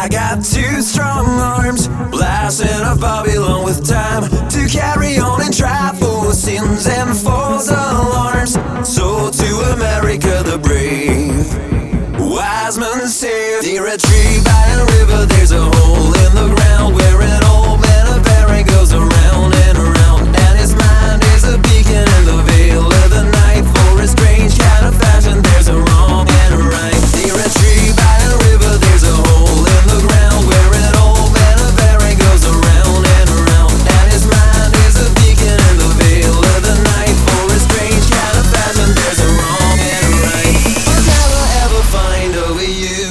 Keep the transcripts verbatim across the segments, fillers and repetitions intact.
I got two strong arms, blasting off Babylon with time to carry on and try for sins and false alarms. So to America the brave, wise men say, near a tree by a river there's a hole in the ground where an old man of bearing goes around and around, and his mind is a beacon in the veil of the night. For a strange kind of fashion there's a wrong and a right. Near a tree by a river there's a hole in the ground where an old man of bearing goes around and around, and his mind is a beacon in the veil of the night. For a strange kind of fashion there's a wrong and a right. I'll never ever find over you.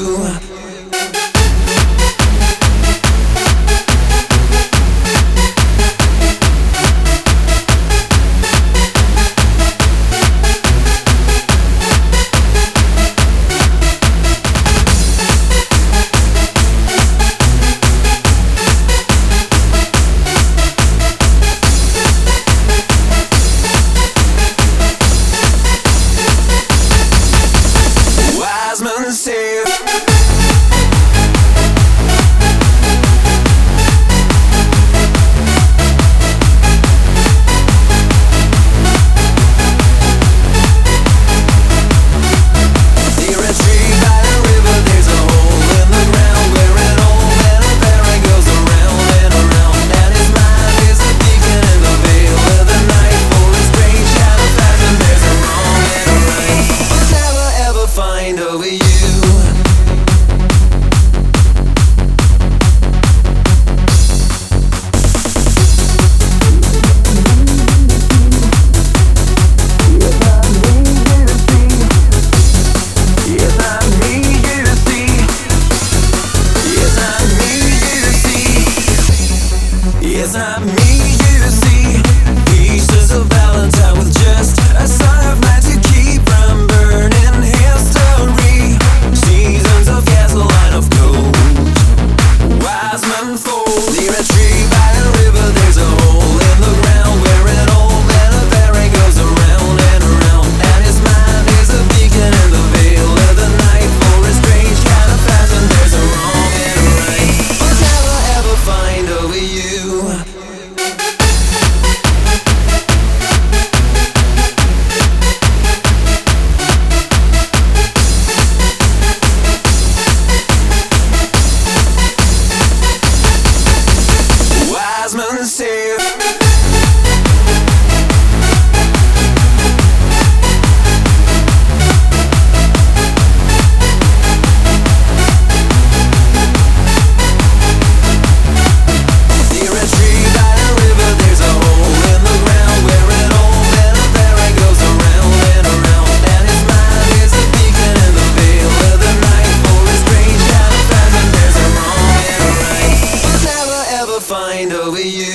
Safe. Yes, I'm me, you see. Pieces of Valentine with just a song of mine to keep from burning history. Seasons of gasoline of gold, wise men fold. Near a tree by a river there's a hole in the ground where an old man of bearing goes around and around, and his mind is a beacon in the veil of the night. For a strange kind of fashion there's a wrong and a right. I'll never ever find over you. Safe. Find over you.